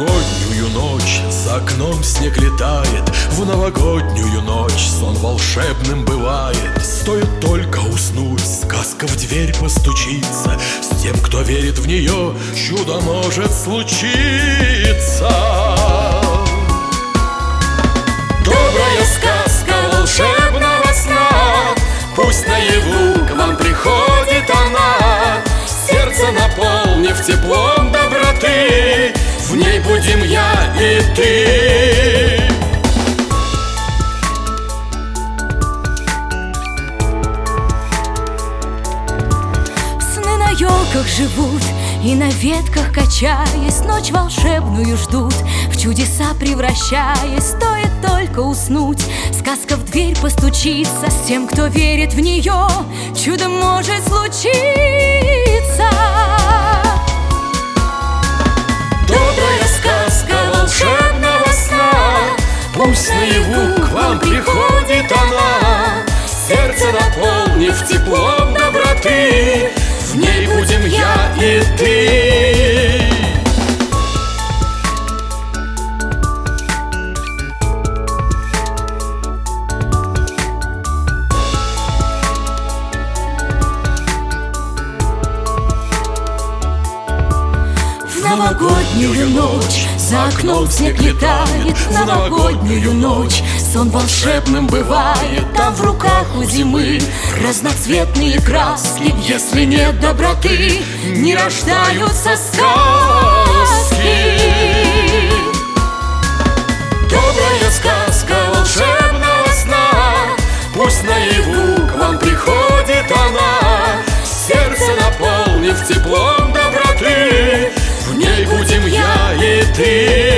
новогоднюю ночь за окном снег летает, в новогоднюю ночь сон волшебным бывает. Стоит только уснуть, сказка в дверь постучится, с тем, кто верит в нее, чудо может случиться. Добрая сказка волшебного сна, пусть наяву к вам приходит она, сердце наполнив теплом доброты, в ней будем я и ты. Сны на елках живут и на ветках качаясь, ночь волшебную ждут, в чудеса превращаясь. Стоит только уснуть, сказка в дверь постучится, с тем, кто верит в нее, чудо может случиться. Добрая сказка волшебного сна, пусть наяву к вам приходит она, сердце наполнив теплом доброты, в ней будем я и ты. В новогоднюю ночь за окном снег летает, в новогоднюю ночь сон волшебным бывает. Там в руках у зимы разноцветные краски, если нет доброты, не рождаются сказки. Добрая сказка волшебного сна, пусть наяву к вам приходит она, сердце наполнив теплом доброты, в ней будем я и ты.